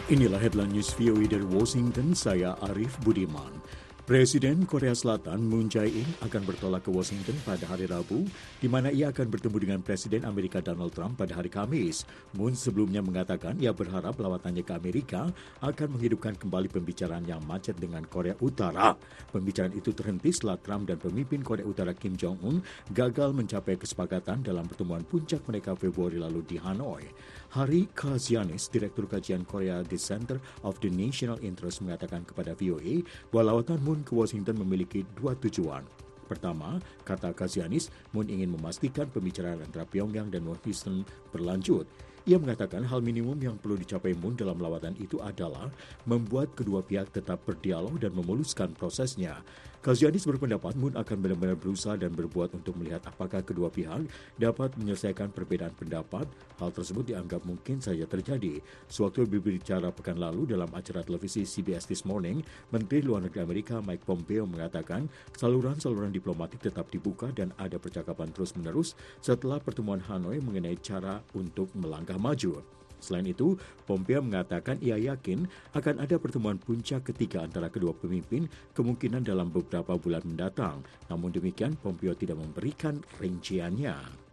Inilah headline news VOA dari Washington, saya Arif Budiman. Presiden Korea Selatan Moon Jae-in akan bertolak ke Washington pada hari Rabu, di mana ia akan bertemu dengan Presiden Amerika Donald Trump pada hari Kamis. Moon sebelumnya mengatakan ia berharap lawatannya ke Amerika akan menghidupkan kembali pembicaraan yang macet dengan Korea Utara. Pembicaraan itu terhenti setelah Trump dan pemimpin Korea Utara Kim Jong-un gagal mencapai kesepakatan dalam pertemuan puncak mereka Februari lalu di Hanoi. Hari Kazianis, Direktur Kajian Korea di Center of the National Interest, mengatakan kepada VOA bahwa lawatan Moon ke Washington memiliki dua tujuan. Pertama, kata Kazianis, Moon ingin memastikan pembicaraan antara Pyongyang dan Washington berlanjut. Ia mengatakan hal minimum yang perlu dicapai Moon dalam lawatan itu adalah membuat kedua pihak tetap berdialog dan memuluskan prosesnya. Kazianis berpendapat Moon akan benar-benar berusaha dan berbuat untuk melihat apakah kedua pihak dapat menyelesaikan perbedaan pendapat. Hal tersebut dianggap mungkin saja terjadi. Sewaktu berbicara pekan lalu dalam acara televisi CBS This Morning, Menteri Luar Negeri Amerika Mike Pompeo mengatakan saluran-saluran diplomatik tetap dibuka dan ada percakapan terus-menerus setelah pertemuan Hanoi mengenai cara untuk melangkah maju. Selain itu, Pompeo mengatakan ia yakin akan ada pertemuan puncak ketiga antara kedua pemimpin kemungkinan dalam beberapa bulan mendatang. Namun demikian, Pompeo tidak memberikan rinciannya.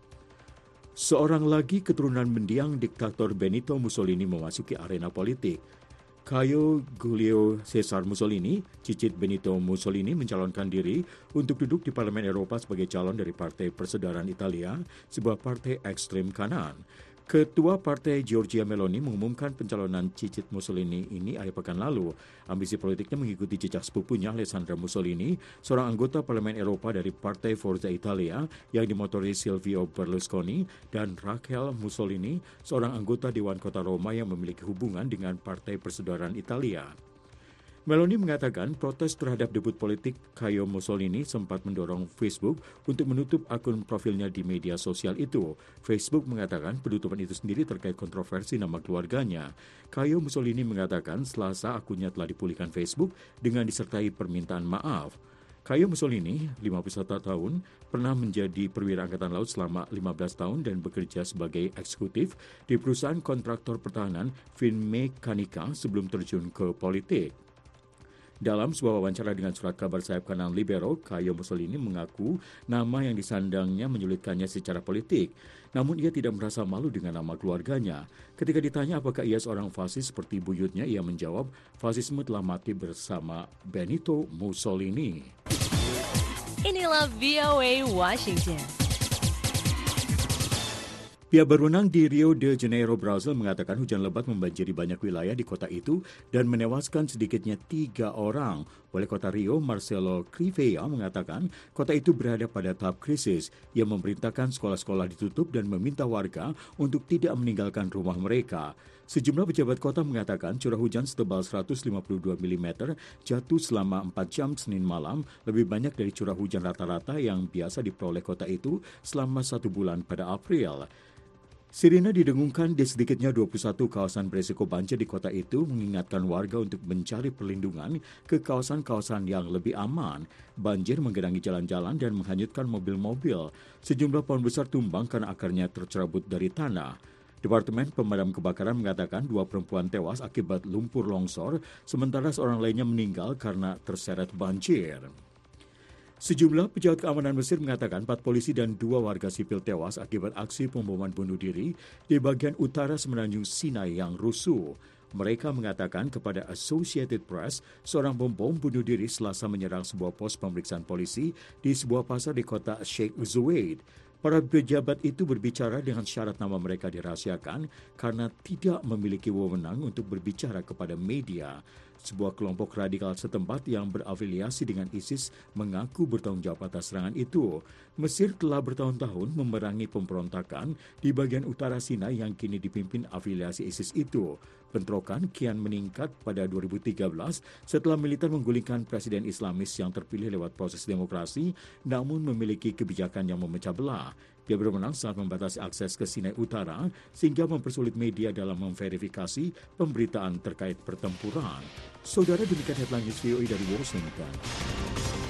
Seorang lagi keturunan mendiang diktator Benito Mussolini memasuki arena politik. Caio Giulio Cesar Mussolini, cicit Benito Mussolini, mencalonkan diri untuk duduk di Parlemen Eropa sebagai calon dari Partai Persaudaraan Italia, sebuah partai ekstrem kanan. Ketua Partai Giorgia Meloni mengumumkan pencalonan cicit Mussolini ini akhir pekan lalu. Ambisi politiknya mengikuti jejak sepupunya Alessandra Mussolini, seorang anggota Parlemen Eropa dari Partai Forza Italia yang dimotori Silvio Berlusconi, dan Rachel Mussolini, seorang anggota Dewan Kota Roma yang memiliki hubungan dengan Partai Persaudaraan Italia. Meloni mengatakan protes terhadap debut politik Caio Mussolini sempat mendorong Facebook untuk menutup akun profilnya di media sosial itu. Facebook mengatakan penutupan itu sendiri terkait kontroversi nama keluarganya. Caio Mussolini mengatakan Selasa akunnya telah dipulihkan Facebook dengan disertai permintaan maaf. Caio Mussolini, 51 tahun, pernah menjadi perwira angkatan laut selama 15 tahun dan bekerja sebagai eksekutif di perusahaan kontraktor pertahanan Finmeccanica sebelum terjun ke politik. Dalam sebuah wawancara dengan surat kabar sayap kanan Libero, Caio Mussolini mengaku nama yang disandangnya menyulitkannya secara politik. Namun ia tidak merasa malu dengan nama keluarganya. Ketika ditanya apakah ia seorang fasis seperti buyutnya, ia menjawab, fasisme telah mati bersama Benito Mussolini. Inilah VOA Washington. Pihak berwenang di Rio de Janeiro, Brazil mengatakan hujan lebat membanjiri banyak wilayah di kota itu dan menewaskan sedikitnya 3 orang. Wali kota Rio, Marcelo Crivella, mengatakan kota itu berada pada tahap krisis. Ia memerintahkan sekolah-sekolah ditutup dan meminta warga untuk tidak meninggalkan rumah mereka. Sejumlah pejabat kota mengatakan curah hujan setebal 152 mm jatuh selama 4 jam Senin malam, lebih banyak dari curah hujan rata-rata yang biasa diperoleh kota itu selama 1 bulan pada April. Sirine didengungkan di sedikitnya 21 kawasan berisiko banjir di kota itu, mengingatkan warga untuk mencari perlindungan ke kawasan-kawasan yang lebih aman. Banjir menggenangi jalan-jalan dan menghanyutkan mobil-mobil. Sejumlah pohon besar tumbang karena akarnya tercerabut dari tanah. Departemen Pemadam Kebakaran mengatakan 2 perempuan tewas akibat lumpur longsor, sementara seorang lainnya meninggal karena terseret banjir. Sejumlah pejabat keamanan Mesir mengatakan 4 polisi dan 2 warga sipil tewas akibat aksi pemboman bunuh diri di bagian utara semenanjung Sinai yang rusuh. Mereka mengatakan kepada Associated Press, seorang pembom bunuh diri Selasa menyerang sebuah pos pemeriksaan polisi di sebuah pasar di kota Sheikh Zuyed. Para pejabat itu berbicara dengan syarat nama mereka dirahasiakan karena tidak memiliki wewenang untuk berbicara kepada media. Sebuah kelompok radikal setempat yang berafiliasi dengan ISIS mengaku bertanggung jawab atas serangan itu. Mesir telah bertahun-tahun memerangi pemberontakan di bagian utara Sinai yang kini dipimpin afiliasi ISIS itu. Bentrokan kian meningkat pada 2013 setelah militer menggulingkan presiden Islamis yang terpilih lewat proses demokrasi, namun memiliki kebijakan yang memecah belah. Dia berwenang saat membatasi akses ke Sinai Utara sehingga mempersulit media dalam memverifikasi pemberitaan terkait pertempuran. Saudara, demikian headline news VOA dari Washington.